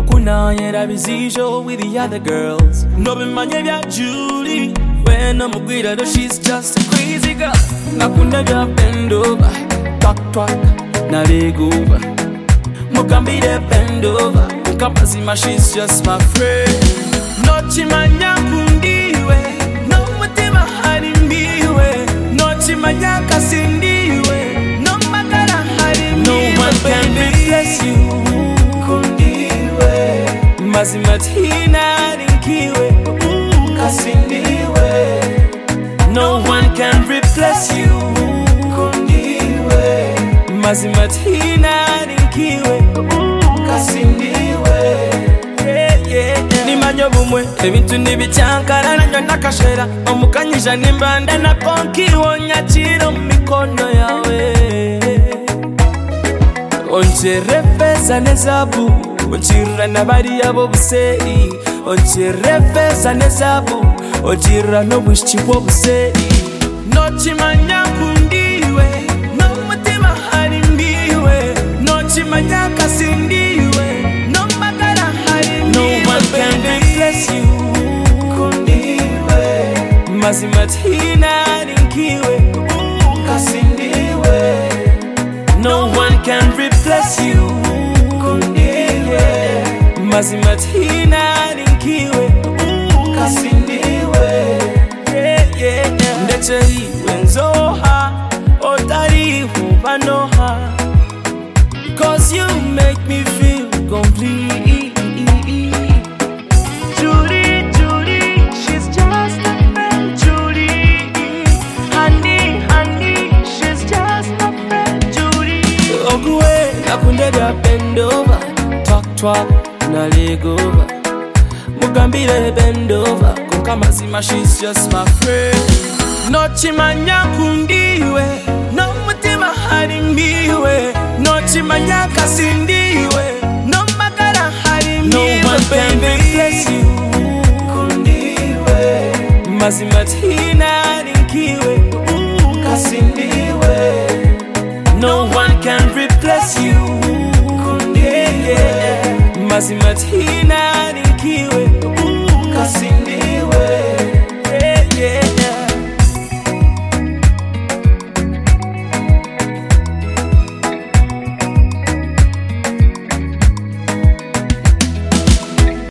Okuna yera bizijo with the other girls. No be manye bya Julie. When I'm with her, she's just a crazy girl. Nakunda bya bend over, talk talk, na leg over. Mukambi de bend over, mukapazima she's just my friend. No chimanya kundiwe, no mutima harimbiwe. No chimanya kasindiwe, no magara harimbiwe. No one can replace you, kundiwe. Mazima tina rinkiwe, kasindiwe. No one can replace you, kundiwe. Mazima tina rinkiwe, kasindiwe. Nimanyo bumwe ebintu nibicyankara nanyo nakashera omukanyija nimbanda na konki wonyakira mu mikono yawe. Onjere feza nezabu onjira nabariya b'obuseeri. Onjere feza nezabu onjira n'obwishiki bw'obuseeri. Nokimanya kundiwe n'omutima harimbiwe. Nokimanya kasindiwe n'omagara harimbiwe. No one can replace you, kundiwe. Mazima tina rinkiwe, kasindiwe. No one can replace you, kundiwe. Mazima tina rinkiwe, kasindiwe. Ndetse iwe nzoha otari hubanoha, 'cause you make me feel complete. Judy, Judy, she's just a friend. Judy, honey, honey, she's just a friend. Judy. Ogwe nakunde bya bend over, talk talk na leg over. Mugambire bend over, konka mazima she's just my friend. No chimanya kundiwe, no mutima harimbiwe. No chimanya kasindiwe, no magara harimbiwe. No one can replace you, kundiwe. Mazima tina rinkiwe, kasindiwe. No one can replace you, kundiwe. Mazima tina